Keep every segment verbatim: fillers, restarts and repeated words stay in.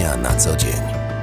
Ekonomia na co dzień.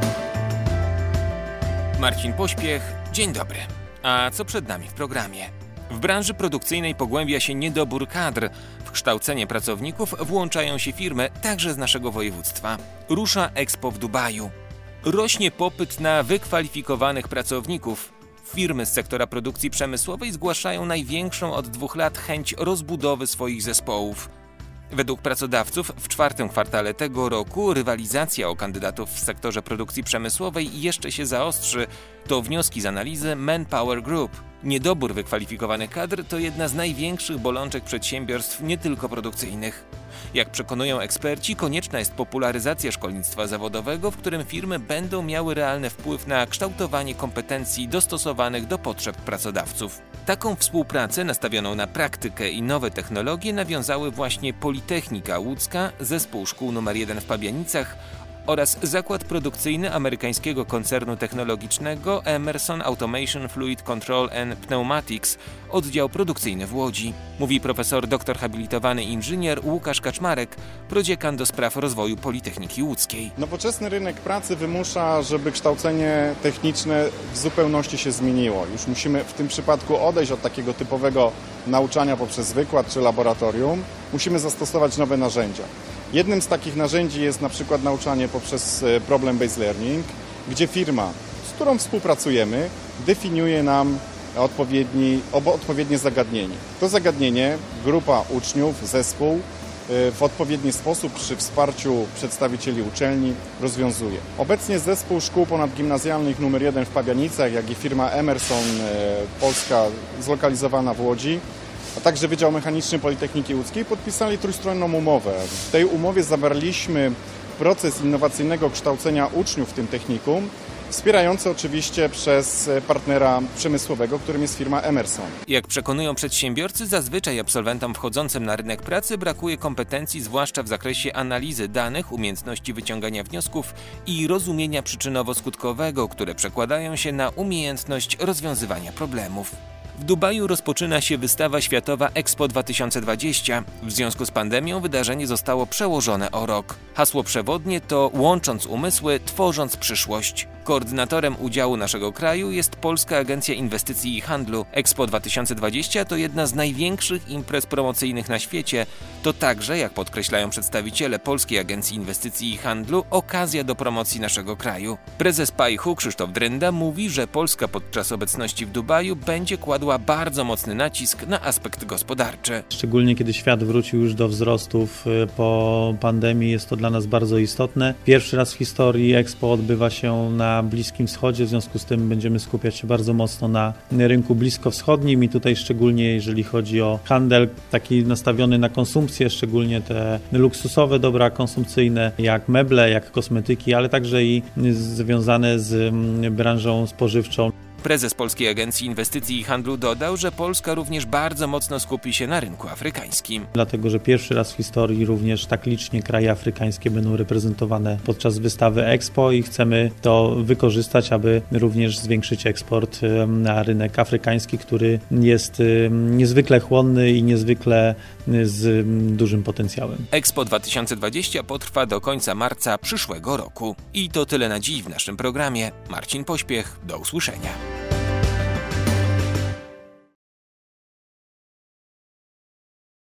Marcin Pośpiech, dzień dobry. A co przed nami w programie? W branży produkcyjnej pogłębia się niedobór kadr. W kształcenie pracowników włączają się firmy także z naszego województwa. Rusza Expo w Dubaju. Rośnie popyt na wykwalifikowanych pracowników. Firmy z sektora produkcji przemysłowej zgłaszają największą od dwóch lat chęć rozbudowy swoich zespołów. Według pracodawców w czwartym kwartale tego roku rywalizacja o kandydatów w sektorze produkcji przemysłowej jeszcze się zaostrzy. To wnioski z analizy Manpower Group. Niedobór wykwalifikowanych kadr to jedna z największych bolączek przedsiębiorstw nie tylko produkcyjnych. Jak przekonują eksperci, konieczna jest popularyzacja szkolnictwa zawodowego, w którym firmy będą miały realny wpływ na kształtowanie kompetencji dostosowanych do potrzeb pracodawców. Taką współpracę nastawioną na praktykę i nowe technologie nawiązały właśnie Politechnika Łódzka, Zespół Szkół numer jeden w Pabianicach oraz zakład produkcyjny amerykańskiego koncernu technologicznego Emerson Automation Fluid Control and Pneumatics, oddział produkcyjny w Łodzi. Mówi profesor doktor habilitowany inżynier Łukasz Kaczmarek, prodziekan do spraw rozwoju Politechniki Łódzkiej. Nowoczesny rynek pracy wymusza, żeby kształcenie techniczne w zupełności się zmieniło. Już musimy w tym przypadku odejść od takiego typowego nauczania poprzez wykład czy laboratorium. Musimy zastosować nowe narzędzia. Jednym z takich narzędzi jest na przykład nauczanie poprzez problem-based learning, gdzie firma, z którą współpracujemy, definiuje nam odpowiedni, odpowiednie zagadnienie. To zagadnienie grupa uczniów, zespół w odpowiedni sposób przy wsparciu przedstawicieli uczelni rozwiązuje. Obecnie zespół szkół ponadgimnazjalnych numer jeden w Pabianicach, jak i firma Emerson Polska zlokalizowana w Łodzi, a także Wydział Mechaniczny Politechniki Łódzkiej podpisali trójstronną umowę. W tej umowie zawarliśmy proces innowacyjnego kształcenia uczniów w tym technikum, wspierający oczywiście przez partnera przemysłowego, którym jest firma Emerson. Jak przekonują przedsiębiorcy, zazwyczaj absolwentom wchodzącym na rynek pracy brakuje kompetencji, zwłaszcza w zakresie analizy danych, umiejętności wyciągania wniosków i rozumienia przyczynowo-skutkowego, które przekładają się na umiejętność rozwiązywania problemów. W Dubaju rozpoczyna się wystawa światowa Expo dwa tysiące dwadzieścia. W związku z pandemią wydarzenie zostało przełożone o rok. Hasło przewodnie to „Łącząc umysły, tworząc przyszłość”. Koordynatorem udziału naszego kraju jest Polska Agencja Inwestycji i Handlu. Expo dwa tysiące dwadzieścia to jedna z największych imprez promocyjnych na świecie. To także, jak podkreślają przedstawiciele Polskiej Agencji Inwestycji i Handlu, okazja do promocji naszego kraju. Prezes P A I H-u Krzysztof Drynda mówi, że Polska podczas obecności w Dubaju będzie kładła bardzo mocny nacisk na aspekt gospodarczy. Szczególnie kiedy świat wrócił już do wzrostów po pandemii, jest to dla nas bardzo istotne. Pierwszy raz w historii Expo odbywa się na Bliskim Wschodzie, w związku z tym będziemy skupiać się bardzo mocno na rynku bliskowschodnim i tutaj szczególnie jeżeli chodzi o handel taki nastawiony na konsumpcję, szczególnie te luksusowe dobra konsumpcyjne, jak meble, jak kosmetyki, ale także i związane z branżą spożywczą. Prezes Polskiej Agencji Inwestycji i Handlu dodał, że Polska również bardzo mocno skupi się na rynku afrykańskim. Dlatego, że pierwszy raz w historii również tak licznie kraje afrykańskie będą reprezentowane podczas wystawy Expo i chcemy to wykorzystać, aby również zwiększyć eksport na rynek afrykański, który jest niezwykle chłonny i niezwykle z dużym potencjałem. Expo dwa tysiące dwadzieścia potrwa do końca marca przyszłego roku. I to tyle na dziś w naszym programie. Marcin Pośpiech, do usłyszenia.